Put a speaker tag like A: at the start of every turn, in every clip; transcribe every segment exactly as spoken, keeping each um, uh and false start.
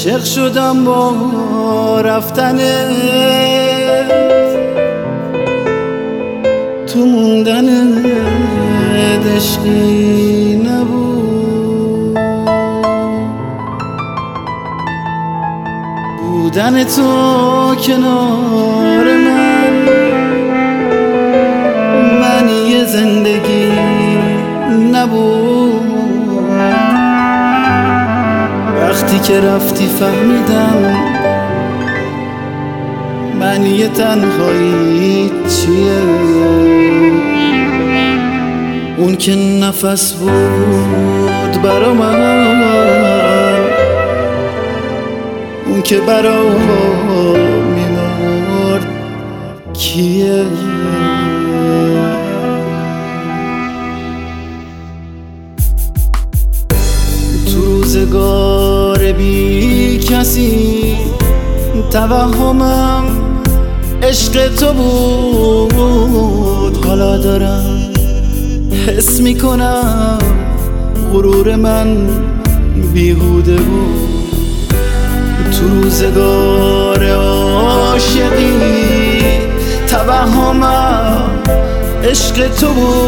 A: عاشق شدم با رفتنت، تو موندنت عشقی نبود، بودن تو کنار من معنی زندگی نبود. وقتی که رفتی فهمیدم معنی تنهایی چیه، اون که نفس بود برا من، اون که برا میمرد کیه. تو روزگار بی کسی توهمم عشق تو بود، حالا دارم حس میکنم غرور من بیهوده بود. تو روزگار عاشقی توهمم عشق تو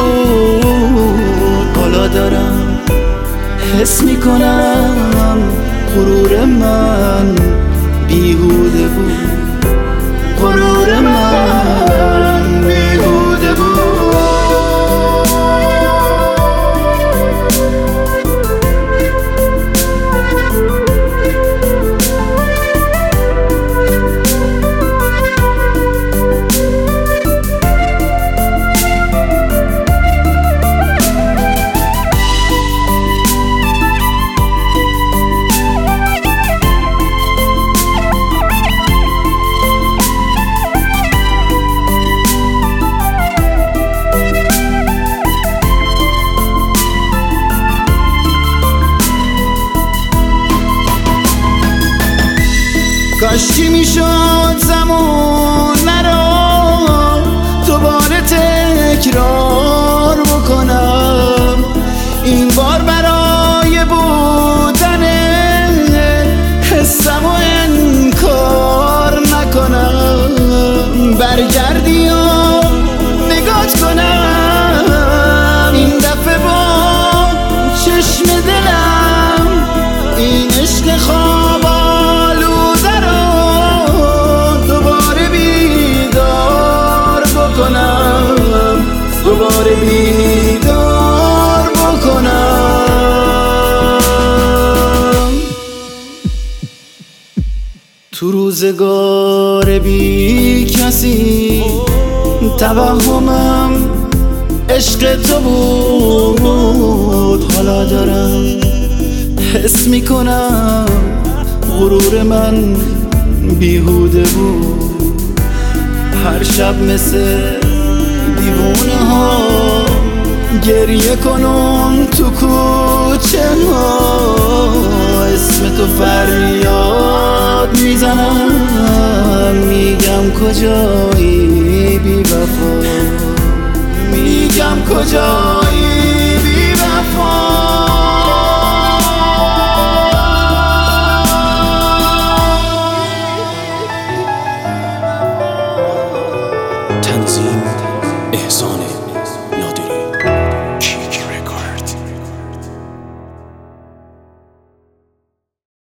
A: بود، حالا دارم حس میکنم غرور من بیهوده بود، غرور من بیهوده بود. کاشکی میشد زمونه رو دوباره تکرار بکنم، این بار برای بودن حسم و انکار نکنم. برگردی یا نگات کنم این دفعه با چشم دلم، این عشق خواب دوباره بیدار بکنم. تو روزگار بی کسی توهمم عشق تو بود، حالا دارم حس میکنم غرور من بیهوده بود. هر شب مثل دیوونه ها گریه کنم تو کوچه ها، اسم تو فریاد میزنم، میگم کجایی بی وفا، میگم کجایی بی وفا.
B: تنظیم احسان